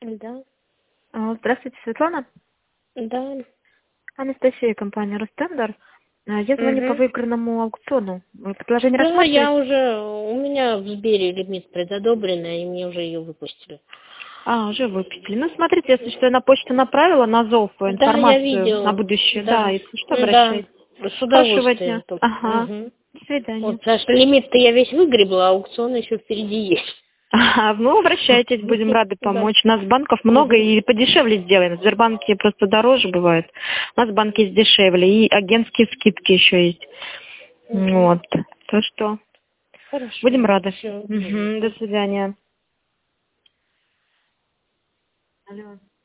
Да, Здравствуйте, Светлана. да. Анастасия, компания «Ростендер». Я звоню по Мгм. выигранному аукциону. Вы предложение Да, рассматриваете? у меня в Сбере лимит предодобрена, и мне уже ее выпустили. Уже выпустили. Ну, смотрите, если что, я на почту направила на ЗОВ Да, я информацию на видела. будущее. Да, Да, если что, да, обращайтесь. с Хорошего удовольствием. дня. Ага. Мгм. До свидания. Вот, потому что лимит-то я весь выгребла, а аукцион еще впереди есть. Ну, обращайтесь, будем рады Да. помочь. У нас банков много Мгм. и подешевле сделаем. В Сбербанке просто дороже бывает. У нас банки есть дешевле. И агентские скидки еще есть. Мгм. Вот. То что будем Хорошо. рады. Все. До свидания. Алло.